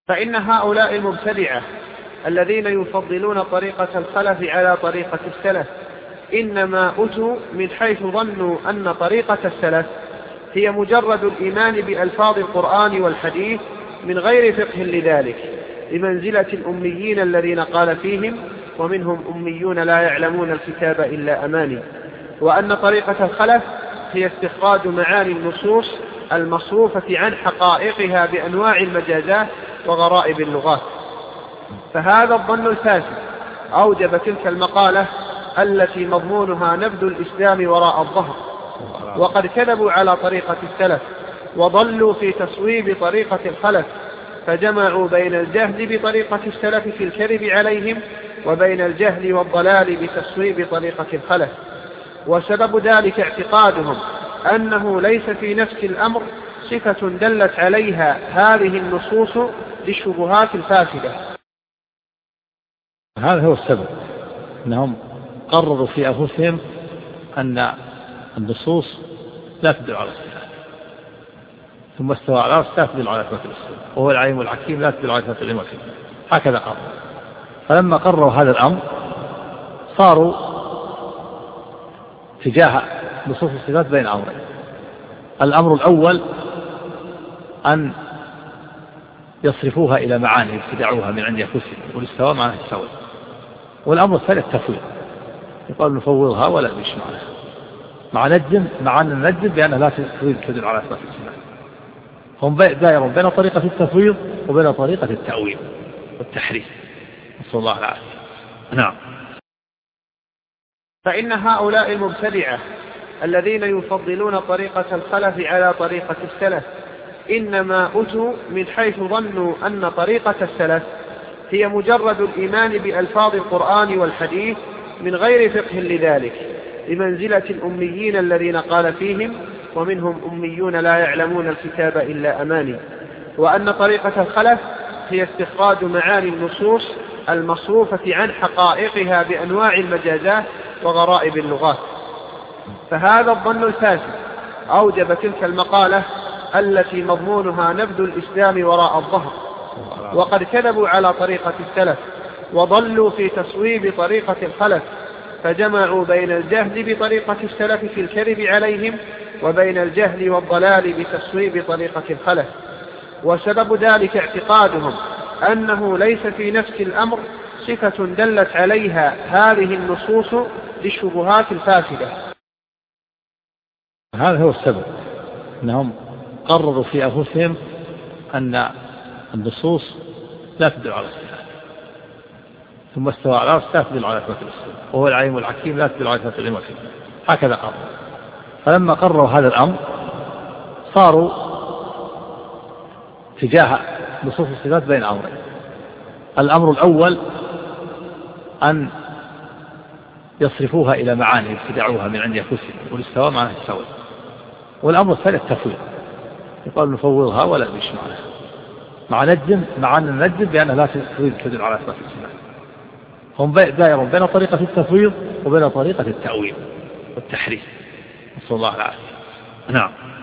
فإن هؤلاء المبتدعة الذين يفضلون طريقة الخلف على طريقة السلف إنما أتوا من حيث ظنوا أن طريقة السلف هي مجرد الإيمان بألفاظ القرآن والحديث من غير فقه لذلك، بمنزلة الأميين الذين قال فيهم ومنهم أميون لا يعلمون الكتاب إلا أماني، وأن طريقة الخلف هي استخراج معاني النصوص المصروفة عن حقائقها بأنواع المجازات وغرائب اللغات. فهذا الظن الفاسد أوجب تلك المقالة التي مضمونها نبذ الإسلام وراء الظهر، وقد كذبوا على طريقة السلف وضلوا في تصويب طريقة الخلف، فجمعوا بين الجهل بطريقة السلف في الكذب عليهم وبين الجهل والضلال بتصويب طريقة الخلف. وسبب ذلك اعتقادهم أنه ليس في نفس الأمر صفة دلت عليها هذه النصوص للشبهات الفاسدة. هذا هو السبب، أنهم قرروا في أنفسهم أن النصوص لا تدل على الصفات، ثم استوى على العرش لا تدل على صفات الصفات، وهو العليم الحكيم لا تدل على صفات العلم والحكمة، هكذا قرروا. فلما قرروا هذا الأمر صاروا تجاه نصوص الصفات بين أمرين. الأمر الأول أن يصرفوها إلى معاني ابتدعوها من عند أنفسهم، والاستواء معناه التفويض. والأمر الثاني التفويض، يقال نفوضها ولا نمشي معها مع أن نجزم بأن لا تدل على صفات الصفات. هم دائرون بين طريقة التفويض وبين طريقة التأويل والتحريف، نسأل الله العافية. نعم. فإن هؤلاء المبتدعة الذين يفضلون طريقة الخلف على طريقة السلف إنما أتوا من حيث ظنوا أن طريقة السلف هي مجرد الإيمان بألفاظ القرآن والحديث من غير فقه لذلك، بمنزلة الأميين الذين قال فيهم ومنهم أميون لا يعلمون الكتاب إلا أماني، وأن طريقة الخلف هي استخراج معاني النصوص المصروفة عن حقائقها بأنواع المجازات وغرائب اللغات. فهذا الظن الفاسد أوجب تلك المقالة التي مضمونها نبذ الإسلام وراء الظهر، وقد كذبوا على طريقة السلف وضلوا في تصويب طريقة الخلف، فجمعوا بين الجهل بطريقة السلف في الكذب عليهم وبين الجهل والضلال بتصويب طريقة الخلف. وسبب ذلك اعتقادهم أنه ليس في نفس الأمر صفة دلت عليها هذه النصوص للشبهات الفاسدة. هذا هو السبب، أنهم قرروا في أنفسهم أن النصوص لا تدل على الصفات، ثم استوى على العرش لا تدل على صفات الصفات، وهو العليم الحكيم لا تدل على صفات العلم والحكمة، هكذا قرروا. فلما قرروا هذا الأمر صاروا تجاه نصوص الصفات بين أمرين. الأمر الأول أن يصرفوها إلى معاني ابتدعوها من عند أنفسهم، والاستواء معناه التفويض. والأمر الثاني التفويض، يقال نفوضها ولا نمشي مع أن نجزم بأنها لا تدل على صفات الصفات. هم دائرون بين طريقة التفويض وبين طريقة التأويل والتحريف، نسأل الله العافية. نعم.